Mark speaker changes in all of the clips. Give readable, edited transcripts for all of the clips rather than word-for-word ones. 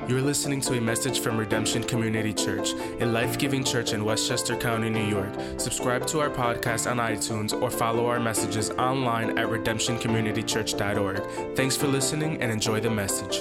Speaker 1: You're listening to a message from Redemption Community Church, a life-giving church in Westchester County, New York. Subscribe to our podcast on iTunes or follow our messages online at redemptioncommunitychurch.org. Thanks for listening and enjoy the message.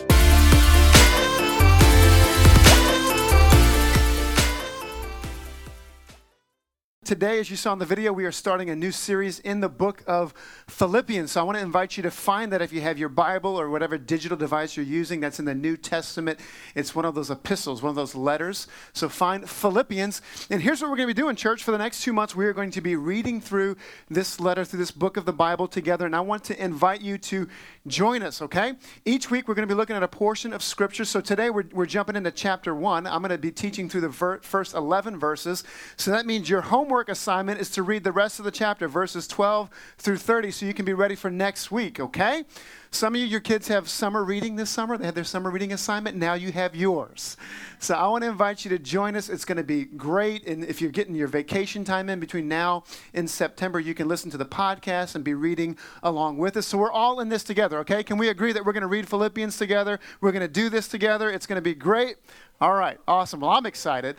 Speaker 2: Today, as you saw in the video, we are starting a new series in the book of Philippians. So I want to invite you to find that if you have your Bible or whatever digital device you're using that's in the New Testament. It's one of those epistles, one of those letters. So find Philippians. And here's what we're going to be doing, church. For the next 2 months, we are going to be reading through this letter, through this book of the Bible together. And I want to invite you to join us, okay? Each week, we're going to be looking at a portion of Scripture. So today, we're jumping into chapter 1. I'm going to be teaching through the first 11 verses. So that means your homework assignment is to read the rest of the chapter, verses 12 through 30, so you can be ready for next week, okay? Some of you, your kids have summer reading this summer. They have their summer reading assignment. Now you have yours. So I want to invite you to join us. It's going to be great. And if you're getting your vacation time in between now and September, you can listen to the podcast and be reading along with us. So we're all in this together, okay? Can we agree that we're going to read Philippians together? We're going to do this together. It's going to be great. All right, awesome. Well, I'm excited.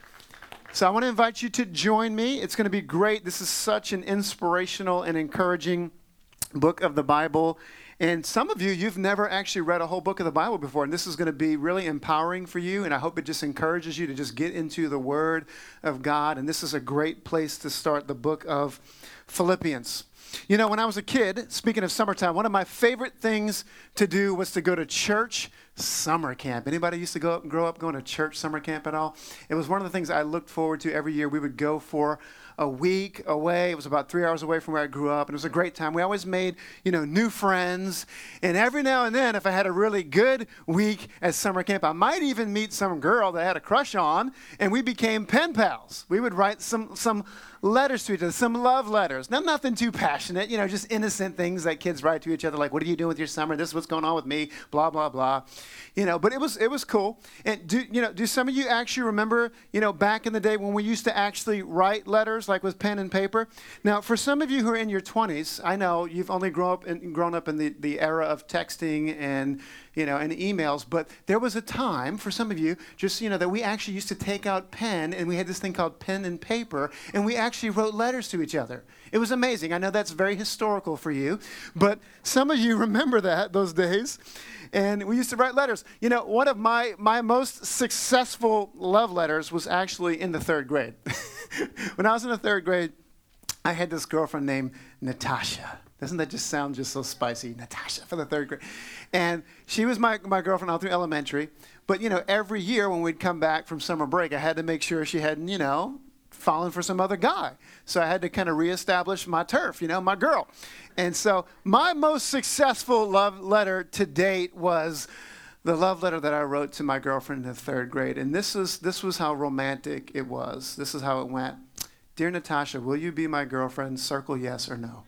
Speaker 2: So I want to invite you to join me. It's going to be great. This is such an inspirational and encouraging book of the Bible. And some of you, you've never actually read a whole book of the Bible before. And this is going to be really empowering for you. And I hope it just encourages you to just get into the Word of God. And this is a great place to start the book of Philippians. You know, when I was a kid, speaking of summertime, one of my favorite things to do was to go to church summer camp. Anybody used to grow up going to church summer camp at all? It was one of the things I looked forward to every year. We would go for a week away. It was about 3 hours away from where I grew up, and it was a great time. We always made, new friends. And every now and then, if I had a really good week at summer camp, I might even meet some girl that I had a crush on, and we became pen pals. We would write some letters to each other, some love letters. Now, nothing too passionate, just innocent things that kids write to each other, like, what are you doing with your summer? This is what's going on with me, blah, blah, blah. But it was cool. And do some of you actually remember, back in the day when we used to actually write letters, like with pen and paper? Now, for some of you who are in your 20s, I know you've only grown up in the era of texting and emails, but there was a time for some of you, that we actually used to take out pen, and we had this thing called pen and paper, and we actually wrote letters to each other. It was amazing. I know that's very historical for you, but some of you remember those days, and we used to write letters. One of my most successful love letters was actually in the 3rd grade. When I was in the 3rd grade, I had this girlfriend named Natasha. Doesn't that just sound so spicy? Natasha for the 3rd grade. And she was my girlfriend all through elementary. But, every year when we'd come back from summer break, I had to make sure she hadn't, fallen for some other guy. So I had to kind of reestablish my turf, my girl. And so my most successful love letter to date was the love letter that I wrote to my girlfriend in the 3rd grade. And this was how romantic it was. This is how it went. Dear Natasha, will you be my girlfriend? Circle yes or no.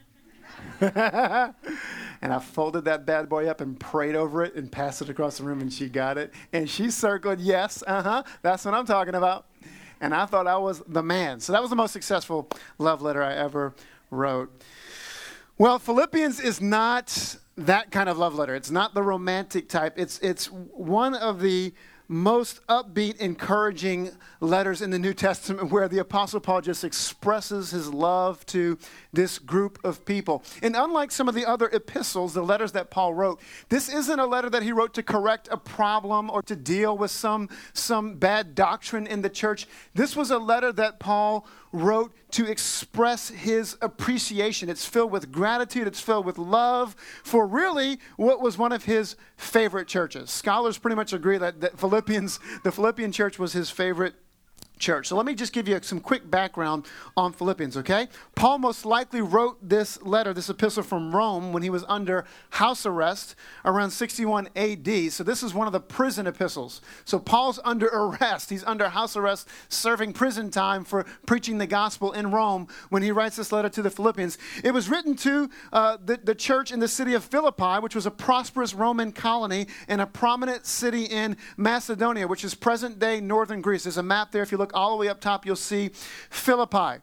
Speaker 2: And I folded that bad boy up and prayed over it and passed it across the room, and she got it. And she circled yes, that's what I'm talking about. And I thought I was the man. So that was the most successful love letter I ever wrote. Well, Philippians is not that kind of love letter. It's not the romantic type. It's one of the most upbeat, encouraging letters in the New Testament where the Apostle Paul just expresses his love to this group of people. And unlike some of the other epistles, the letters that Paul wrote, this isn't a letter that he wrote to correct a problem or to deal with some bad doctrine in the church. This was a letter that Paul wrote to express his appreciation. It's filled with gratitude. It's filled with love for really what was one of his favorite churches. Scholars pretty much agree that the Philippian church was his favorite church. So let me just give you some quick background on Philippians, okay? Paul most likely wrote this letter, this epistle from Rome when he was under house arrest around 61 AD. So this is one of the prison epistles. So Paul's under arrest. He's under house arrest, serving prison time for preaching the gospel in Rome when he writes this letter to the Philippians. It was written to the church in the city of Philippi, which was a prosperous Roman colony and a prominent city in Macedonia, which is present-day northern Greece. There's a map there. If you look all the way up top, you'll see Philippi.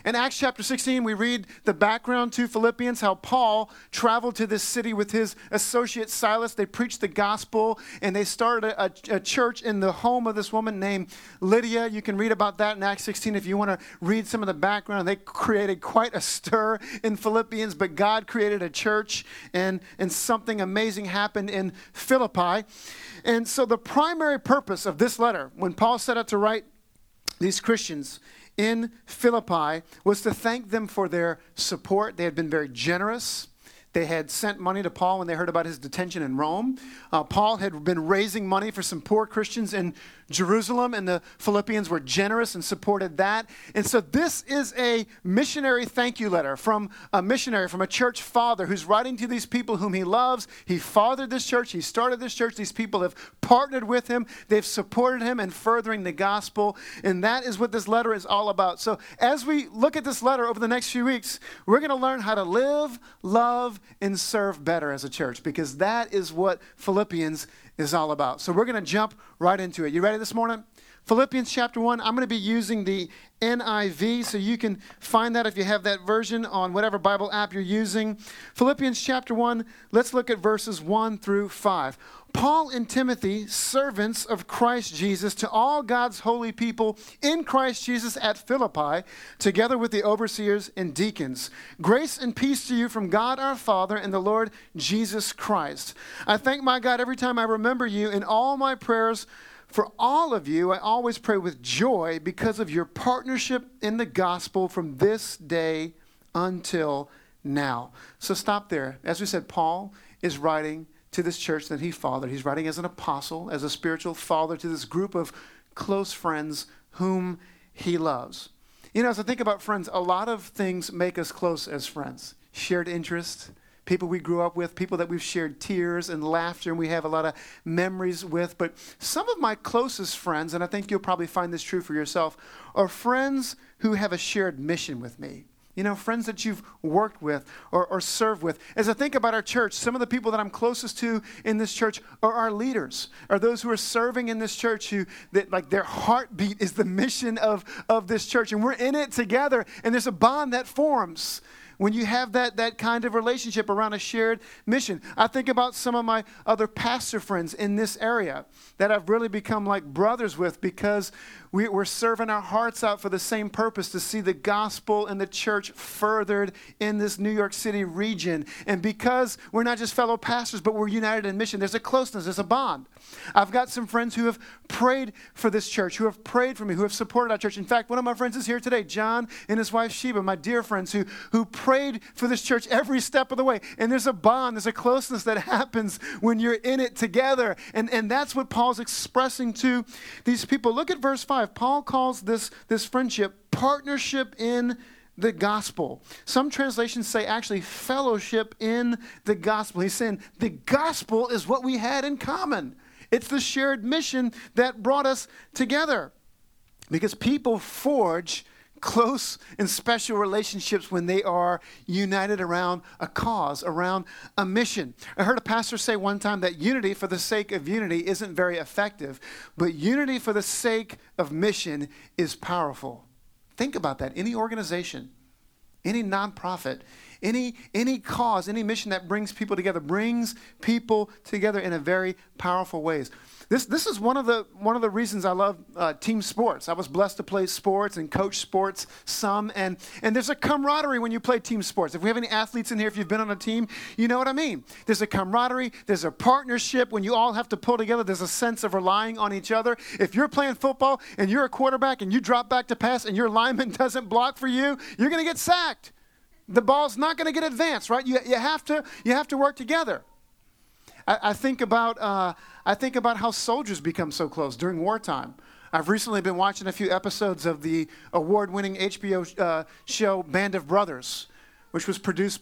Speaker 2: In Acts chapter 16, we read the background to Philippians, how Paul traveled to this city with his associate Silas. They preached the gospel, and they started a church in the home of this woman named Lydia. You can read about that in Acts 16 if you want to read some of the background. They created quite a stir in Philippians, but God created a church, and something amazing happened in Philippi. And so the primary purpose of this letter, when Paul set out to write these Christians in Philippi, was to thank them for their support. They had been very generous. They had sent money to Paul when they heard about his detention in Rome. Paul had been raising money for some poor Christians in Jerusalem, and the Philippians were generous and supported that. And so this is a missionary thank you letter from a missionary, from a church father who's writing to these people whom he loves. He fathered this church. He started this church. These people have partnered with him. They've supported him in furthering the gospel. And that is what this letter is all about. So as we look at this letter over the next few weeks, we're going to learn how to live, love, and serve better as a church, because that is what Philippians is all about. So we're going to jump right into it. You ready this morning? Philippians chapter 1. I'm going to be using the NIV, so you can find that if you have that version on whatever Bible app you're using. Philippians chapter 1, let's look at verses 1 through 5. Paul and Timothy, servants of Christ Jesus, to all God's holy people in Christ Jesus at Philippi, together with the overseers and deacons. Grace and peace to you from God our Father and the Lord Jesus Christ. I thank my God every time I remember you. In all my prayers for all of you, I always pray with joy because of your partnership in the gospel from this day until now. So stop there. As we said, Paul is writing to this church that he fathered. He's writing as an apostle, as a spiritual father to this group of close friends whom he loves. You know, as I think about friends, a lot of things make us close as friends. Shared interests, people we grew up with, people that we've shared tears and laughter and we have a lot of memories with. But some of my closest friends, and I think you'll probably find this true for yourself, are friends who have a shared mission with me. You know, friends that you've worked with or served with. As I think about our church, some of the people that I'm closest to in this church are our leaders, are those who are serving in this church, that their heartbeat is the mission of this church. And we're in it together, and there's a bond that forms when you have that kind of relationship around a shared mission. I think about some of my other pastor friends in this area that I've really become like brothers with, because we're serving our hearts out for the same purpose, to see the gospel and the church furthered in this New York City region. And because we're not just fellow pastors, but we're united in mission, there's a closeness, there's a bond. I've got some friends who have prayed for this church, who have prayed for me, who have supported our church. In fact, one of my friends is here today, John and his wife Sheba, my dear friends who prayed for this church every step of the way. And there's a bond, there's a closeness that happens when you're in it together. And that's what Paul's expressing to these people. Look at verse 5. Paul calls this friendship partnership in the gospel. Some translations say actually fellowship in the gospel. He's saying the gospel is what we had in common. It's the shared mission that brought us together. Because people forge close and special relationships when they are united around a cause, around a mission. I heard a pastor say one time that unity for the sake of unity isn't very effective, but unity for the sake of mission is powerful. Think about that. Any organization, any nonprofit, any cause, any mission that brings people together in a very powerful ways. This is one of the reasons I love team sports. I was blessed to play sports and coach sports some, and there's a camaraderie when you play team sports. If we have any athletes in here, if you've been on a team, you know what I mean. There's a camaraderie, there's a partnership. When you all have to pull together, there's a sense of relying on each other. If you're playing football and you're a quarterback and you drop back to pass and your lineman doesn't block for you, you're going to get sacked. The ball's not going to get advanced, right? You have to work together. I think about how soldiers become so close during wartime. I've recently been watching a few episodes of the award-winning HBO show Band of Brothers, which was produced by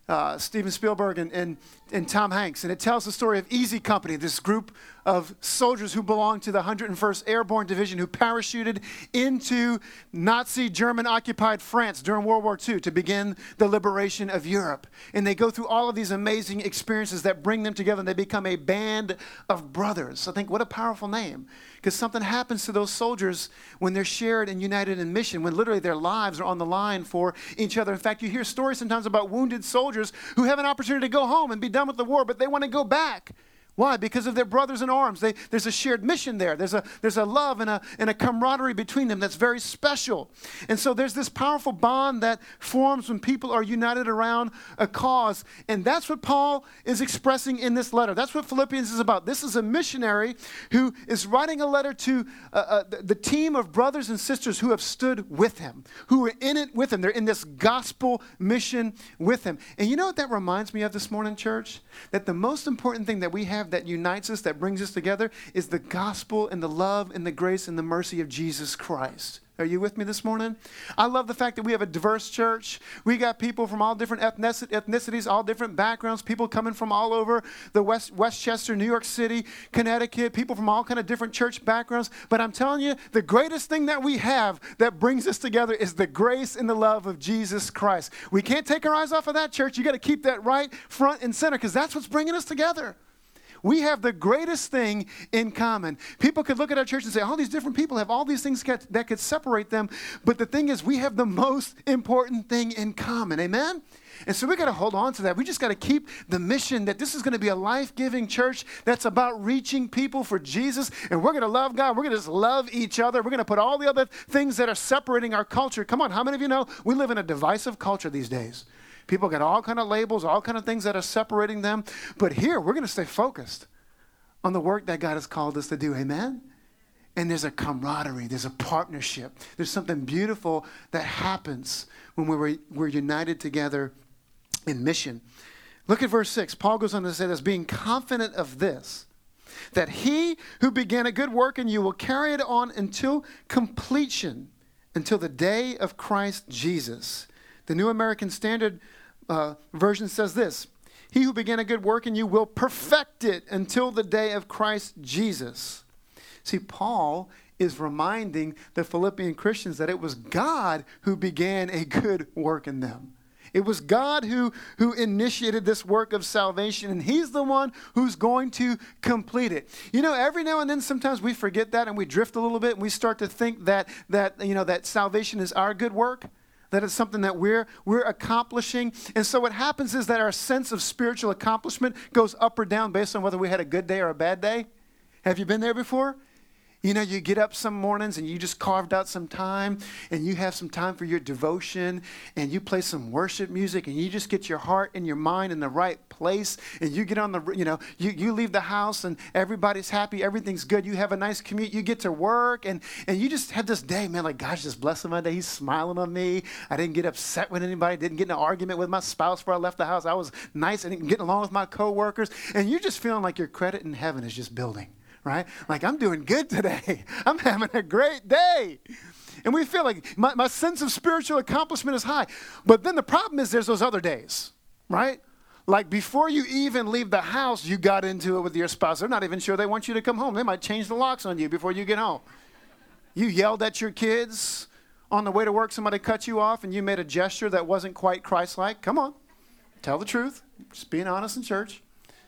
Speaker 2: Steven Spielberg and Tom Hanks. And it tells the story of Easy Company, this group of soldiers who belonged to the 101st Airborne Division who parachuted into Nazi German-occupied France during World War II to begin the liberation of Europe. And they go through all of these amazing experiences that bring them together, and they become a band of brothers. I think, what a powerful name. Because something happens to those soldiers when they're shared and united in mission, when literally their lives are on the line for each other. In fact, you hear stories sometimes about wounded soldiers who have an opportunity to go home and be done with the war, but they want to go back. Why? Because of their brothers in arms. There's a shared mission there. There's a love and a camaraderie between them that's very special. And so there's this powerful bond that forms when people are united around a cause. And that's what Paul is expressing in this letter. That's what Philippians is about. This is a missionary who is writing a letter to the team of brothers and sisters who have stood with him, who are in it with him. They're in this gospel mission with him. And you know what that reminds me of this morning, church? That the most important thing that we have that unites us, that brings us together, is the gospel and the love and the grace and the mercy of Jesus Christ. Are you with me this morning? I love the fact that we have a diverse church. We got people from all different ethnicities, all different backgrounds, people coming from all over the Westchester, New York City, Connecticut, people from all kind of different church backgrounds. But I'm telling you, the greatest thing that we have that brings us together is the grace and the love of Jesus Christ. We can't take our eyes off of that, church. You got to keep that right front and center, because that's what's bringing us together. We have the greatest thing in common. People could look at our church and say, all these different people have all these things that could separate them. But the thing is, we have the most important thing in common. Amen? And so we got to hold on to that. We just got to keep the mission that this is going to be a life-giving church that's about reaching people for Jesus. And we're going to love God. We're going to just love each other. We're going to put all the other things that are separating our culture. Come on, how many of you know we live in a divisive culture these days? People got all kind of labels, all kind of things that are separating them. But here, we're going to stay focused on the work that God has called us to do. Amen? And there's a camaraderie. There's a partnership. There's something beautiful that happens when we're united together in mission. Look at verse 6. Paul goes on to say this, being confident of this, that he who began a good work in you will carry it on until completion, until the day of Christ Jesus. The New American Standard Version says this, he who began a good work in you will perfect it until the day of Christ Jesus. See, Paul is reminding the Philippian Christians that it was God who began a good work in them. It was God who initiated this work of salvation, and he's the one who's going to complete it. You know, every now and then sometimes we forget that and we drift a little bit and we start to think that salvation is our good work. That it's something that we're accomplishing. And so what happens is that our sense of spiritual accomplishment goes up or down based on whether we had a good day or a bad day. Have you been there before? You know, you get up some mornings and you just carved out some time and you have some time for your devotion and you play some worship music and you just get your heart and your mind in the right place and you get on you leave the house and everybody's happy, everything's good, you have a nice commute, you get to work and you just had this day, man, like God's just blessing my day, he's smiling on me, I didn't get upset with anybody, didn't get in an argument with my spouse before I left the house, I was nice and getting along with my coworkers, and you're just feeling like your credit in heaven is just building. Right? Like, I'm doing good today. I'm having a great day. And we feel like my sense of spiritual accomplishment is high. But then the problem is there's those other days, right? Like before you even leave the house, you got into it with your spouse. They're not even sure they want you to come home. They might change the locks on you before you get home. You yelled at your kids on the way to work. Somebody cut you off and you made a gesture that wasn't quite Christ-like. Come on. Tell the truth. Just being honest in church.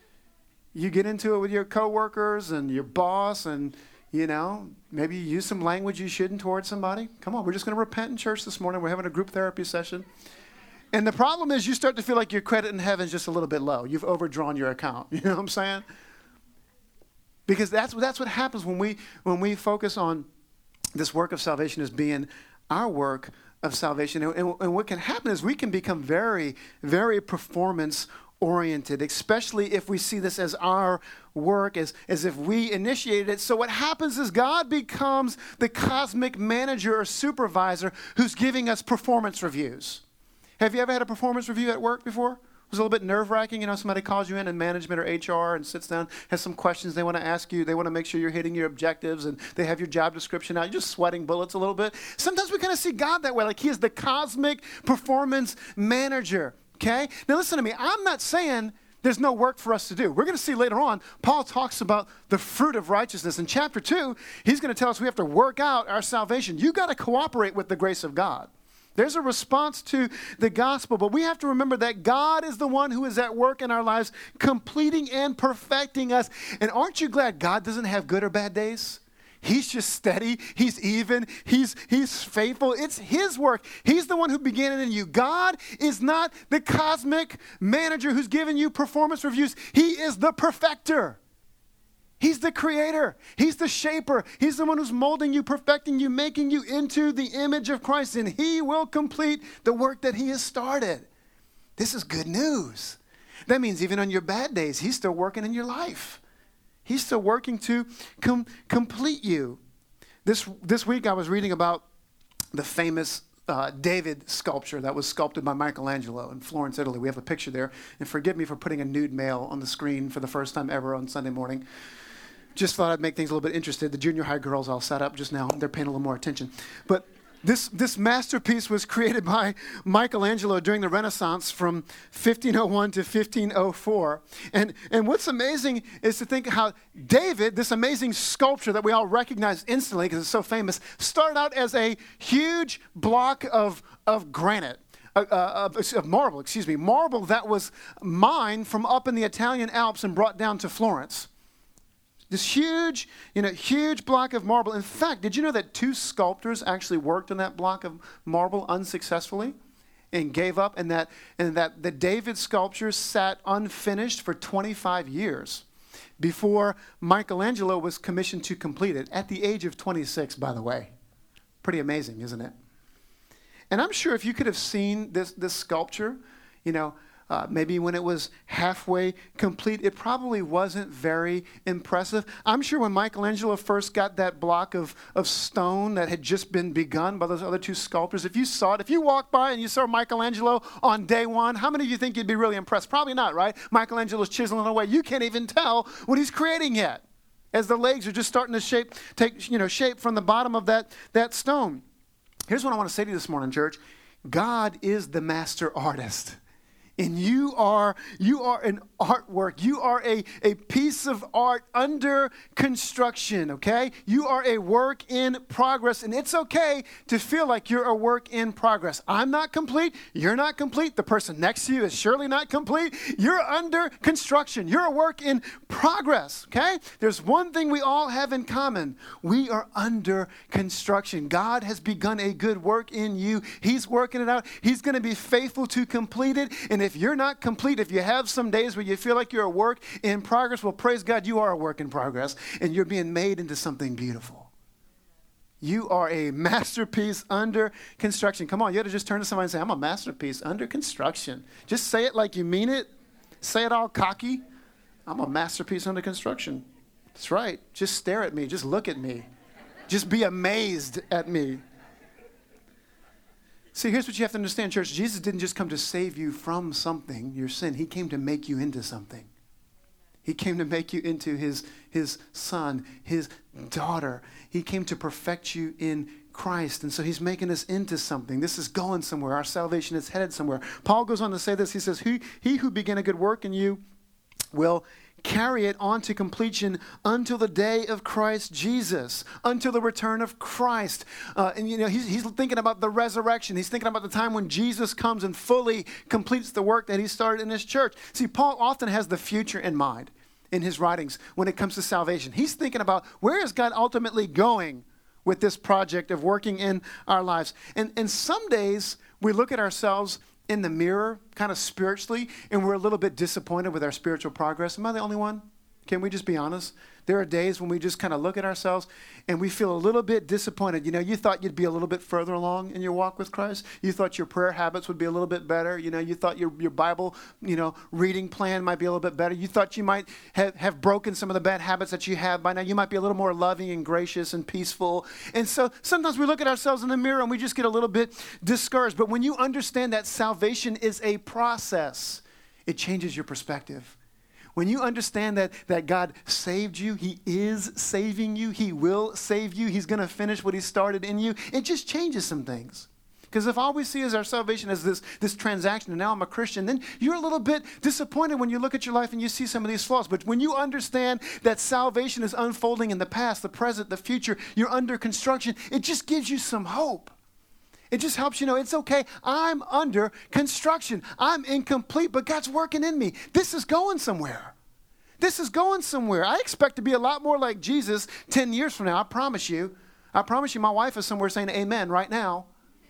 Speaker 2: You get into it with your coworkers and your boss and, maybe you use some language you shouldn't towards somebody. Come on, we're just going to repent in church this morning. We're having a group therapy session. And the problem is you start to feel like your credit in heaven is just a little bit low. You've overdrawn your account. You know what I'm saying? Because that's what happens when we focus on this work of salvation as being our work of salvation. And what can happen is we can become very, very performance-oriented, especially if we see this as our work, as if we initiated it. So what happens is God becomes the cosmic manager or supervisor who's giving us performance reviews. Have you ever had a performance review at work before? It was a little bit nerve-wracking. Somebody calls you in management or HR and sits down, has some questions they want to ask you. They want to make sure you're hitting your objectives, and they have your job description out. You're just sweating bullets a little bit. Sometimes we kind of see God that way, like he is the cosmic performance manager. Okay? Now listen to me. I'm not saying there's no work for us to do. We're going to see later on, Paul talks about the fruit of righteousness. In chapter 2, he's going to tell us we have to work out our salvation. You got to cooperate with the grace of God. There's a response to the gospel, but we have to remember that God is the one who is at work in our lives, completing and perfecting us. And aren't you glad God doesn't have good or bad days? He's just steady. He's even. He's faithful. It's his work. He's the one who began it in you. God is not the cosmic manager who's giving you performance reviews. He is the perfecter. He's the creator. He's the shaper. He's the one who's molding you, perfecting you, making you into the image of Christ. And he will complete the work that he has started. This is good news. That means even on your bad days, he's still working in your life. He's still working to complete you. This week I was reading about the famous David sculpture that was sculpted by Michelangelo in Florence, Italy. We have a picture there. And forgive me for putting a nude male on the screen for the first time ever on Sunday morning. Just thought I'd make things a little bit interesting. The junior high girls all sat up just now. They're paying a little more attention. But this masterpiece was created by Michelangelo during the Renaissance from 1501 to 1504. And what's amazing is to think how David, this amazing sculpture that we all recognize instantly because it's so famous, started out as a huge block of granite. Of marble, marble that was mined from up in the Italian Alps and brought down to Florence. This huge block of marble. In fact, did you know that 2 sculptors actually worked on that block of marble unsuccessfully and gave up, and that the David sculpture sat unfinished for 25 years before Michelangelo was commissioned to complete it at the age of 26, by the way. Pretty amazing, isn't it? And I'm sure if you could have seen this sculpture, maybe when it was halfway complete, it probably wasn't very impressive. I'm sure when Michelangelo first got that block of stone that had just been begun by those other 2 sculptors, if you saw it, if you walked by and you saw Michelangelo on day 1, how many of you think you'd be really impressed? Probably not, right? Michelangelo's chiseling away. You can't even tell what he's creating yet, as the legs are just starting to take shape from the bottom of that stone. Here's what I want to say to you this morning, church. God is the master artist. And you are an artwork. You are a piece of art under construction, okay? You are a work in progress. And it's okay to feel like you're a work in progress. I'm not complete. You're not complete. The person next to you is surely not complete. You're under construction. You're a work in progress, okay? There's one thing we all have in common. We are under construction. God has begun a good work in you. He's working it out. He's going to be faithful to complete it. And if you're not complete, if you have some days where you feel like you're a work in progress, well, praise God, you are a work in progress, and you're being made into something beautiful. You are a masterpiece under construction. Come on, you ought to just turn to somebody and say, I'm a masterpiece under construction. Just say it like you mean it. Say it all cocky. I'm a masterpiece under construction. That's right. Just stare at me. Just look at me. Just be amazed at me. See, here's what you have to understand, church. Jesus didn't just come to save you from something, your sin. He came to make you into something. He came to make you into his son, his daughter. He came to perfect you in Christ. And so he's making us into something. This is going somewhere. Our salvation is headed somewhere. Paul goes on to say this. He says, he who began a good work in you will carry it on to completion until the day of Christ Jesus, until the return of Christ. He's thinking about the resurrection. He's thinking about the time when Jesus comes and fully completes the work that he started in his church. See, Paul often has the future in mind in his writings when it comes to salvation. He's thinking about where is God ultimately going with this project of working in our lives. And some days we look at ourselves in the mirror, kind of spiritually, and we're a little bit disappointed with our spiritual progress. Am I the only one? Can we just be honest? There are days when we just kind of look at ourselves and we feel a little bit disappointed. You thought you'd be a little bit further along in your walk with Christ. You thought your prayer habits would be a little bit better. You thought your Bible, reading plan might be a little bit better. You thought you might have broken some of the bad habits that you have by now. You might be a little more loving and gracious and peaceful. And so sometimes we look at ourselves in the mirror and we just get a little bit discouraged. But when you understand that salvation is a process, it changes your perspective. When you understand that God saved you, he is saving you, he will save you, he's going to finish what he started in you, it just changes some things. Because if all we see is our salvation as this transaction, and now I'm a Christian, then you're a little bit disappointed when you look at your life and you see some of these flaws. But when you understand that salvation is unfolding in the past, the present, the future, you're under construction, it just gives you some hope. It just helps you know it's okay. I'm under construction. I'm incomplete, but God's working in me. This is going somewhere. This is going somewhere. I expect to be a lot more like Jesus 10 years from now. I promise you. I promise you my wife is somewhere saying amen right now.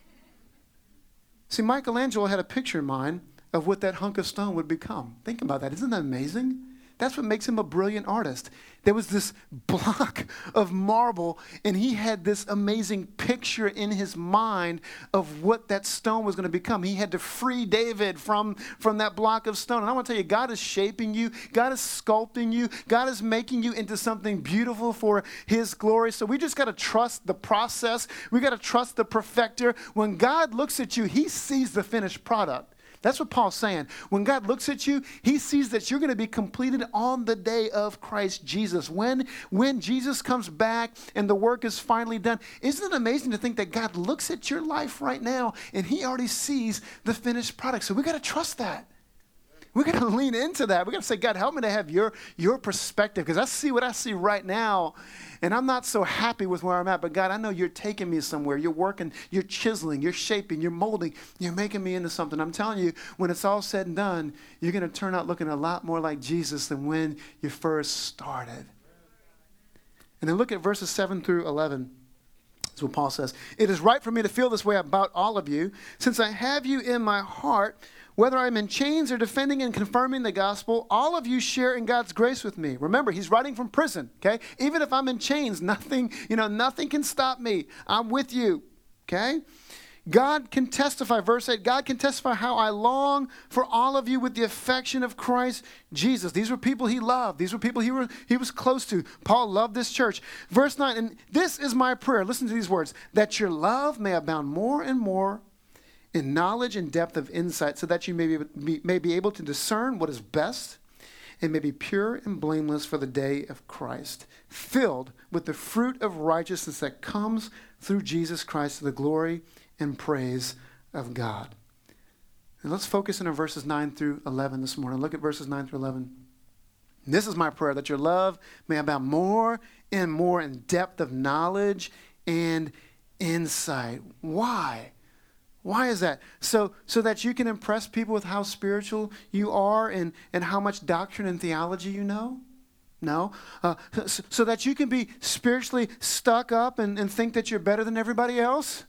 Speaker 2: See, Michelangelo had a picture in mind of what that hunk of stone would become. Think about that. Isn't that amazing? That's what makes him a brilliant artist. There was this block of marble, and he had this amazing picture in his mind of what that stone was going to become. He had to free David from that block of stone. And I want to tell you, God is shaping you. God is sculpting you. God is making you into something beautiful for his glory. So we just got to trust the process. We got to trust the perfecter. When God looks at you, he sees the finished product. That's what Paul's saying. When God looks at you, he sees that you're going to be completed on the day of Christ Jesus. When Jesus comes back and the work is finally done, isn't it amazing to think that God looks at your life right now and he already sees the finished product? So we got to trust that. We got to lean into that. We got to say, God, help me to have your perspective, because I see what I see right now, and I'm not so happy with where I'm at. But God, I know you're taking me somewhere. You're working, you're chiseling, you're shaping, you're molding, you're making me into something. I'm telling you, when it's all said and done, you're going to turn out looking a lot more like Jesus than when you first started. And then look at verses 7 through 11. That's what Paul says. It is right for me to feel this way about all of you, since I have you in my heart. Whether I'm in chains or defending and confirming the gospel, all of you share in God's grace with me. Remember, he's writing from prison, okay? Even if I'm in chains, nothing can stop me. I'm with you, okay? God can testify, verse 8, God can testify how I long for all of you with the affection of Christ Jesus. These were people he loved. These were people he was close to. Paul loved this church. Verse 9, and this is my prayer. Listen to these words, that your love may abound more and more in knowledge and depth of insight, so that you may be able to discern what is best and may be pure and blameless for the day of Christ, filled with the fruit of righteousness that comes through Jesus Christ to the glory and praise of God. And let's focus in on verses 9 through 11 this morning. Look at verses 9 through 11. And this is my prayer, that your love may abound more and more in depth of knowledge and insight. Why? Why is that? So that you can impress people with how spiritual you are and how much doctrine and theology you know? No. So that you can be spiritually stuck up and think that you're better than everybody else?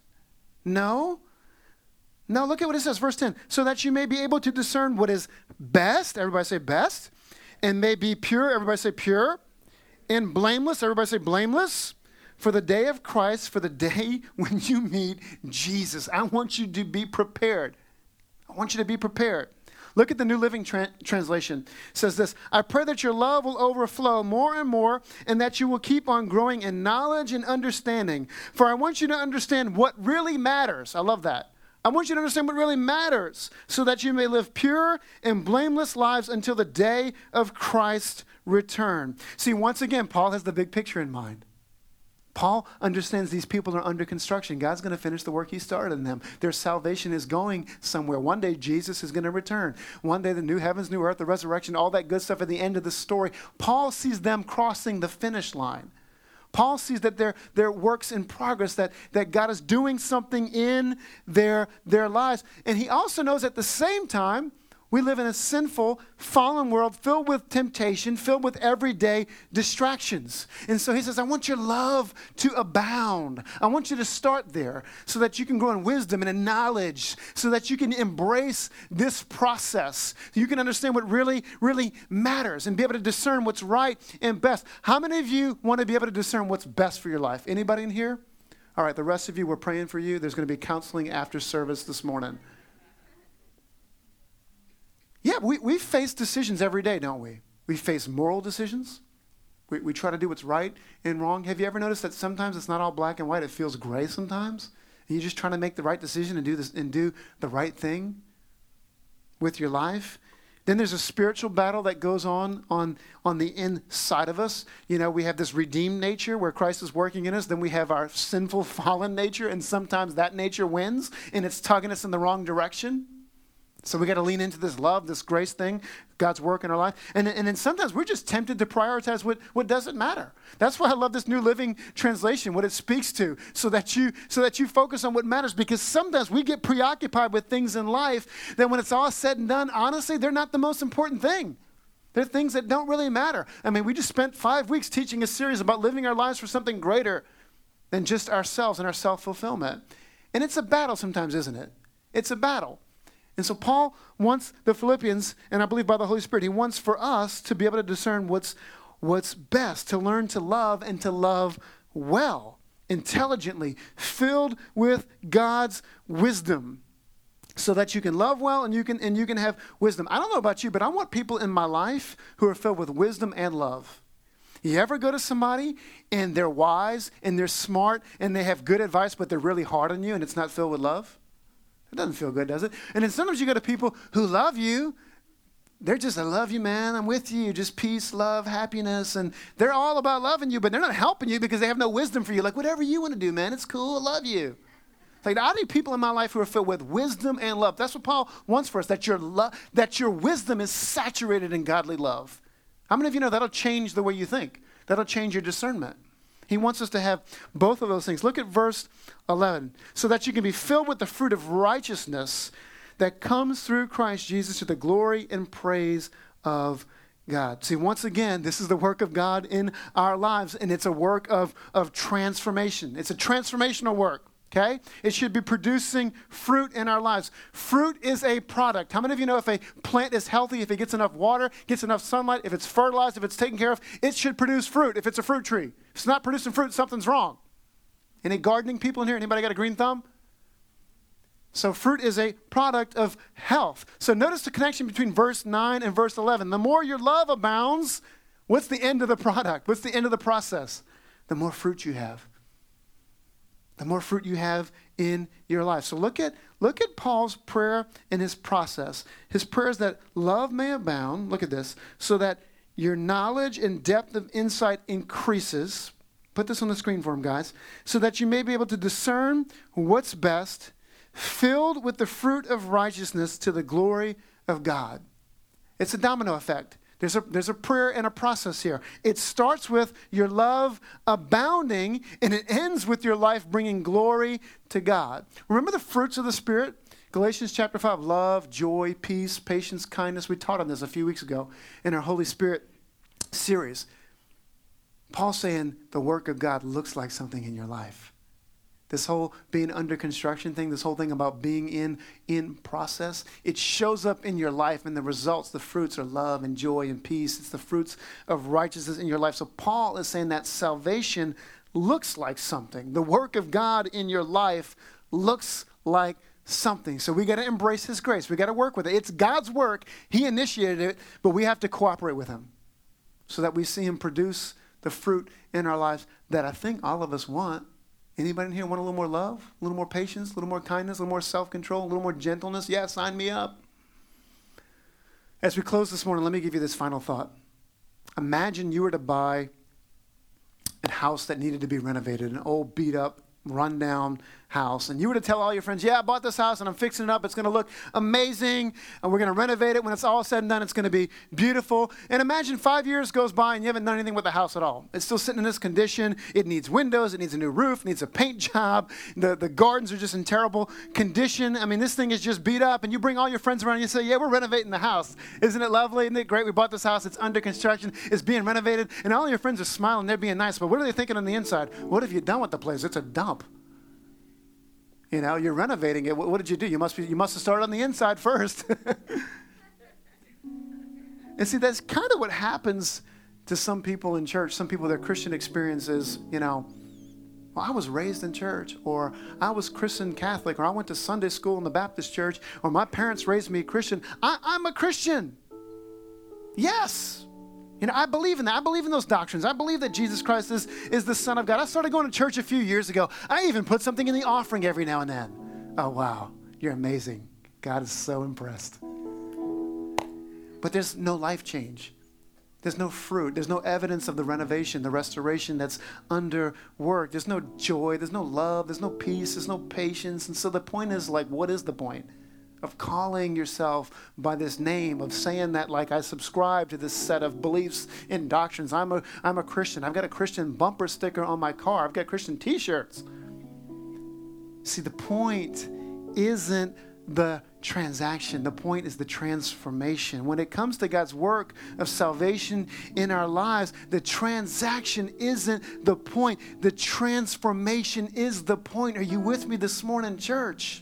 Speaker 2: No. No, look at what it says, verse 10. So that you may be able to discern what is best, everybody say best, and may be pure, everybody say pure, and blameless, everybody say blameless, for the day of Christ, for the day when you meet Jesus. I want you to be prepared. I want you to be prepared. Look at the New Living Translation. It says this, I pray that your love will overflow more and more, and that you will keep on growing in knowledge and understanding. For I want you to understand what really matters. I love that. I want you to understand what really matters, so that you may live pure and blameless lives until the day of Christ's return. See, once again, Paul has the big picture in mind. Paul understands these people are under construction. God's going to finish the work he started in them. Their salvation is going somewhere. One day Jesus is going to return. One day the new heavens, new earth, the resurrection, all that good stuff at the end of the story. Paul sees them crossing the finish line. Paul sees that they're works in progress, that God is doing something in their lives. And he also knows at the same time, we live in a sinful, fallen world filled with temptation, filled with everyday distractions. And so he says, I want your love to abound. I want you to start there so that you can grow in wisdom and in knowledge, so that you can embrace this process. You can understand what really, really matters and be able to discern what's right and best. How many of you want to be able to discern what's best for your life? Anybody in here? All right, the rest of you, we're praying for you. There's going to be counseling after service this morning. Yeah, we face decisions every day, don't we? We face moral decisions. We try to do what's right and wrong. Have you ever noticed that sometimes it's not all black and white? It feels gray sometimes. And you're just trying to make the right decision and do the right thing with your life. Then there's a spiritual battle that goes on the inside of us. You know, we have this redeemed nature where Christ is working in us. Then we have our sinful, fallen nature, and sometimes that nature wins, and it's tugging us in the wrong direction. So we got to lean into this love, this grace thing, God's work in our life. And then sometimes we're just tempted to prioritize what doesn't matter. That's why I love this New Living Translation, what it speaks to, so that you focus on what matters. Because sometimes we get preoccupied with things in life that when it's all said and done, honestly, they're not the most important thing. They're things that don't really matter. I mean, we just spent 5 weeks teaching a series about living our lives for something greater than just ourselves and our self-fulfillment. And it's a battle sometimes, isn't it? It's a battle. And so Paul wants the Philippians, and I believe by the Holy Spirit, he wants for us to be able to discern what's best, to learn to love and to love well, intelligently, filled with God's wisdom, so that you can love well and you can have wisdom. I don't know about you, but I want people in my life who are filled with wisdom and love. You ever go to somebody and they're wise and they're smart and they have good advice, but they're really hard on you and it's not filled with love? It doesn't feel good, does it? And then sometimes you go to people who love you. They're just, I love you, man. I'm with you. Just peace, love, happiness. And they're all about loving you, but they're not helping you because they have no wisdom for you. Like, whatever you want to do, man. It's cool. I love you. Like, I need people in my life who are filled with wisdom and love. That's what Paul wants for us, that your wisdom is saturated in godly love. How many of you know that'll change the way you think? That'll change your discernment. He wants us to have both of those things. Look at verse 11. So that you can be filled with the fruit of righteousness that comes through Christ Jesus to the glory and praise of God. See, once again, this is the work of God in our lives, and it's a work of transformation. It's a transformational work. Okay? It should be producing fruit in our lives. Fruit is a product. How many of you know if a plant is healthy, if it gets enough water, gets enough sunlight, if it's fertilized, if it's taken care of, it should produce fruit if it's a fruit tree. If it's not producing fruit, something's wrong. Any gardening people in here? Anybody got a green thumb? So fruit is a product of health. So notice the connection between verse 9 and verse 11. The more your love abounds, what's the end of the product? What's the end of the process? The more fruit you have. The more fruit you have in your life. So look at Paul's prayer and his process. His prayer is that love may abound, look at this, so that your knowledge and depth of insight increases. Put this on the screen for him, guys. So that you may be able to discern what's best, filled with the fruit of righteousness to the glory of God. It's a domino effect. There's a prayer and a process here. It starts with your love abounding, and it ends with your life bringing glory to God. Remember the fruits of the Spirit? Galatians chapter 5, love, joy, peace, patience, kindness. We taught on this a few weeks ago in our Holy Spirit series. Paul's saying the work of God looks like something in your life. This whole being under construction thing, this whole thing about being in process, it shows up in your life, and the results, the fruits are love and joy and peace. It's the fruits of righteousness in your life. So Paul is saying that salvation looks like something. The work of God in your life looks like something. So we got to embrace his grace. We got to work with it. It's God's work. He initiated it, but we have to cooperate with him so that we see him produce the fruit in our lives that I think all of us want. Anybody in here want a little more love, a little more patience, a little more kindness, a little more self-control, a little more gentleness? Yeah, sign me up. As we close this morning, let me give you this final thought. Imagine you were to buy a house that needed to be renovated, an old beat-up, run-down house, and you were to tell all your friends, yeah, I bought this house and I'm fixing it up. It's going to look amazing, and we're going to renovate it. When it's all said and done, it's going to be beautiful. And imagine 5 years goes by and you haven't done anything with the house at all. It's still sitting in this condition. It needs windows. It needs a new roof. It needs a paint job. The gardens are just in terrible condition. I mean, this thing is just beat up, and you bring all your friends around and you say, yeah, we're renovating the house. Isn't it lovely? Isn't it great? We bought this house. It's under construction. It's being renovated, and all your friends are smiling. They're being nice, but what are they thinking on the inside? What have you done with the place? It's a dump. You know, you're renovating it. What did you do? You must have started on the inside first. And see, that's kind of what happens to some people in church. Some people, their Christian experience is, well, I was raised in church, or I was Christian Catholic, or I went to Sunday school in the Baptist church, or my parents raised me Christian. I'm a Christian. Yes. I believe in that. I believe in those doctrines. I believe that Jesus Christ is the Son of God. I started going to church a few years ago. I even put something in the offering every now and then. Oh, wow. You're amazing. God is so impressed. but there's no life change. There's no fruit. There's no evidence of the renovation, the restoration that's under work. There's no joy. There's no love. There's no peace. There's no patience. And so the point is, like, what is the point of calling yourself by this name, of saying that, like, I subscribe to this set of beliefs and doctrines. I'm a Christian. I've got a Christian bumper sticker on my car. I've got Christian t-shirts. See, the point isn't the transaction. The point is the transformation. When it comes to God's work of salvation in our lives, the transaction isn't the point. The transformation is the point. Are you with me this morning, church?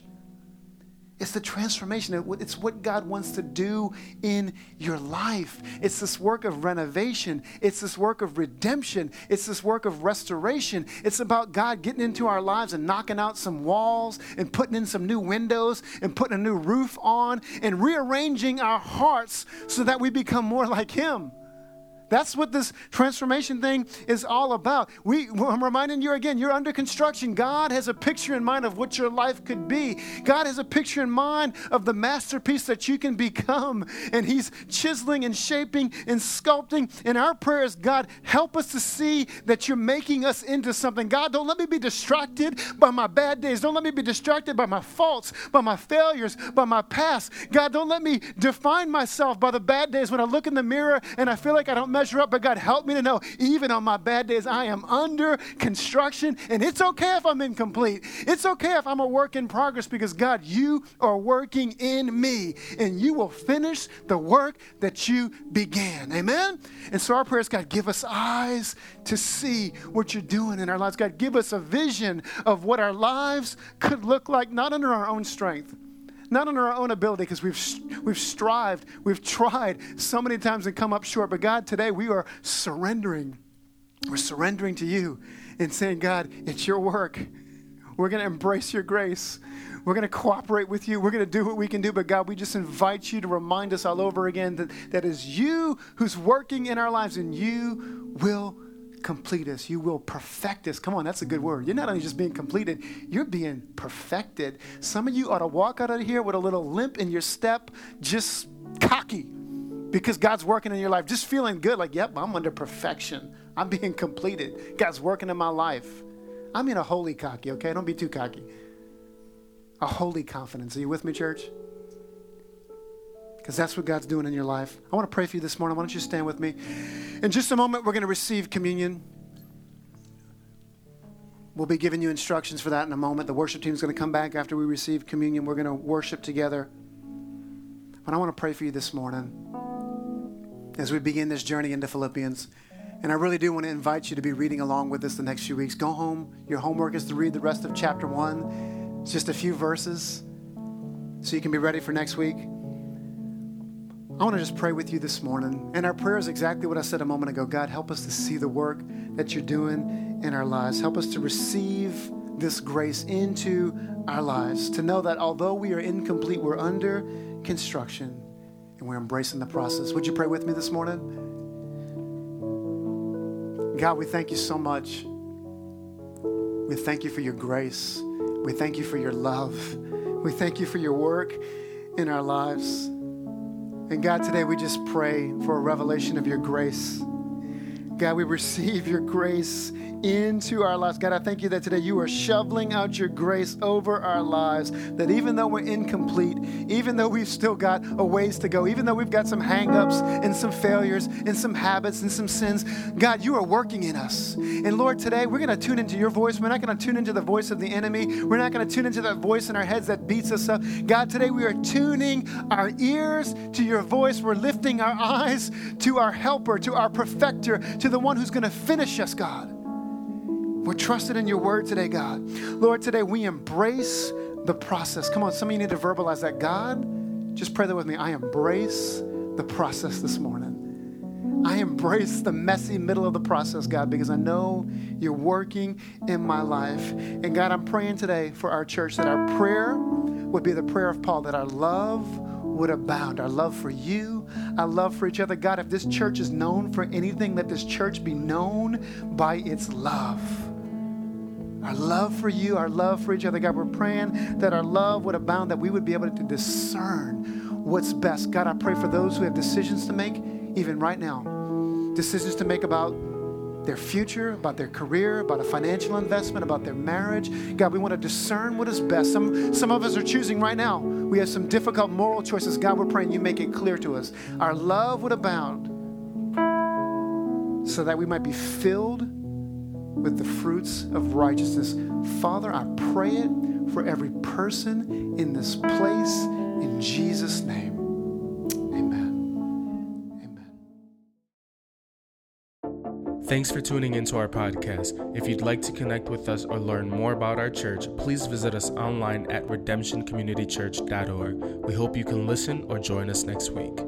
Speaker 2: It's the transformation. It's what God wants to do in your life. It's this work of renovation. It's this work of redemption. It's this work of restoration. It's about God getting into our lives and knocking out some walls and putting in some new windows and putting a new roof on and rearranging our hearts so that we become more like Him. That's what this transformation thing is all about. I'm reminding you again, you're under construction. God has a picture in mind of what your life could be. God has a picture in mind of the masterpiece that you can become. And He's chiseling and shaping and sculpting. And our prayer is, God, help us to see that you're making us into something. God, don't let me be distracted by my bad days. Don't let me be distracted by my faults, by my failures, by my past. God, don't let me define myself by the bad days when I look in the mirror and I feel like I don't measure up, but God, help me to know even on my bad days, I am under construction, and it's okay if I'm incomplete. It's okay if I'm a work in progress, because God, you are working in me, and you will finish the work that you began. Amen? And so our prayer is, God, give us eyes to see what you're doing in our lives. God, give us a vision of what our lives could look like, not under our own strength, not on our own ability, because we've strived, we've tried so many times and come up short. But God, today we are surrendering. We're surrendering to you and saying, God, it's your work. We're going to embrace your grace. We're going to cooperate with you. We're going to do what we can do. But God, we just invite you to remind us all over again that is you who's working in our lives, and you will complete us. You will perfect us. Come on, that's a good word. You're not only just being completed, you're being perfected. Some of you ought to walk out of here with a little limp in your step, just cocky, because God's working in your life, just feeling good, like, yep, I'm under perfection. I'm being completed. God's working in my life. I mean a holy cocky, okay? Don't be too cocky. A holy confidence. Are you with me, church? Because that's what God's doing in your life. I want to pray for you this morning. Why don't you stand with me? In just a moment, we're going to receive communion. We'll be giving you instructions for that in a moment. The worship team is going to come back after we receive communion. We're going to worship together. But I want to pray for you this morning as we begin this journey into Philippians. And I really do want to invite you to be reading along with us the next few weeks. Go home. Your homework is to read the rest of chapter 1. It's just a few verses so you can be ready for next week. I want to just pray with you this morning. And our prayer is exactly what I said a moment ago. God, help us to see the work that you're doing in our lives. Help us to receive this grace into our lives, to know that although we are incomplete, we're under construction and we're embracing the process. Would you pray with me this morning? God, we thank you so much. We thank you for your grace. We thank you for your love. We thank you for your work in our lives. And God, today we just pray for a revelation of your grace. God, we receive your grace into our lives. God, I thank you that today you are shoveling out your grace over our lives, that even though we're incomplete, even though we've still got a ways to go, even though we've got some hang-ups and some failures and some habits and some sins, God, you are working in us. And Lord, today we're going to tune into your voice. We're not going to tune into the voice of the enemy. We're not going to tune into that voice in our heads that beats us up. God, today we are tuning our ears to your voice. We're lifting our eyes to our helper, to our perfecter, to the one who's going to finish us, God. We're trusted in your word today, God. Lord, today we embrace the process. Come on, some of you need to verbalize that. God, just pray that with me. I embrace the process this morning. I embrace the messy middle of the process, God, because I know you're working in my life. And God, I'm praying today for our church that our prayer would be the prayer of Paul, that our love would abound. Our love for you, our love for each other. God, if this church is known for anything, let this church be known by its love. Our love for you, our love for each other. God, we're praying that our love would abound, that we would be able to discern what's best. God, I pray for those who have decisions to make, even right now. Decisions to make about their future, about their career, about a financial investment, about their marriage. God, we want to discern what is best. Some of us are choosing right now. We have some difficult moral choices. God, we're praying you make it clear to us. Our love would abound so that we might be filled with the fruits of righteousness. Father, I pray it for every person in this place in Jesus' name.
Speaker 1: Thanks for tuning into our podcast. If you'd like to connect with us or learn more about our church, please visit us online at redemptioncommunitychurch.org. We hope you can listen or join us next week.